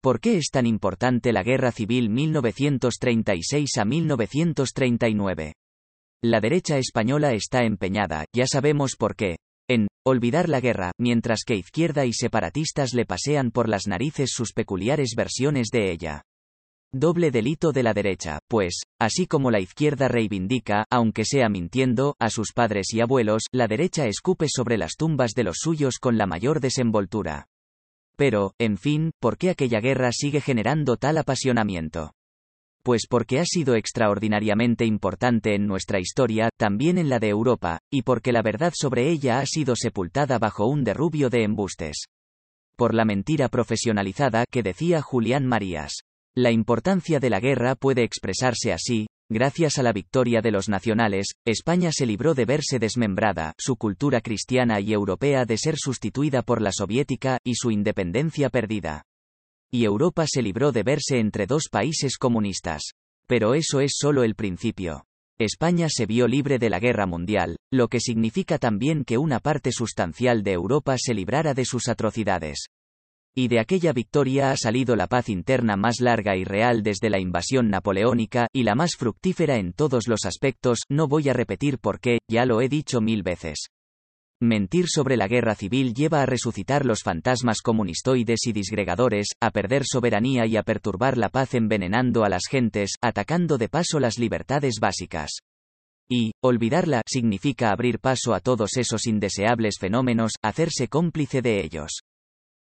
¿Por qué es tan importante la Guerra Civil 1936 a 1939? La derecha española está empeñada, ya sabemos por qué, en olvidar la guerra, mientras que izquierda y separatistas le pasean por las narices sus peculiares versiones de ella. Doble delito de la derecha, pues, así como la izquierda reivindica, aunque sea mintiendo, a sus padres y abuelos, la derecha escupe sobre las tumbas de los suyos con la mayor desenvoltura. Pero, en fin, ¿por qué aquella guerra sigue generando tal apasionamiento? Pues porque ha sido extraordinariamente importante en nuestra historia, también en la de Europa, y porque la verdad sobre ella ha sido sepultada bajo un derrubio de embustes. Por la mentira profesionalizada que decía Julián Marías. La importancia de la guerra puede expresarse así: gracias a la victoria de los nacionales, España se libró de verse desmembrada, su cultura cristiana y europea de ser sustituida por la soviética, y su independencia perdida. Y Europa se libró de verse entre dos países comunistas. Pero eso es solo el principio. España se vio libre de la guerra mundial, lo que significa también que una parte sustancial de Europa se librara de sus atrocidades. Y de aquella victoria ha salido la paz interna más larga y real desde la invasión napoleónica, y la más fructífera en todos los aspectos. No voy a repetir por qué, ya lo he dicho 1000 veces. Mentir sobre la guerra civil lleva a resucitar los fantasmas comunistoides y disgregadores, a perder soberanía y a perturbar la paz envenenando a las gentes, atacando de paso las libertades básicas. Y, olvidarla, significa abrir paso a todos esos indeseables fenómenos, hacerse cómplice de ellos.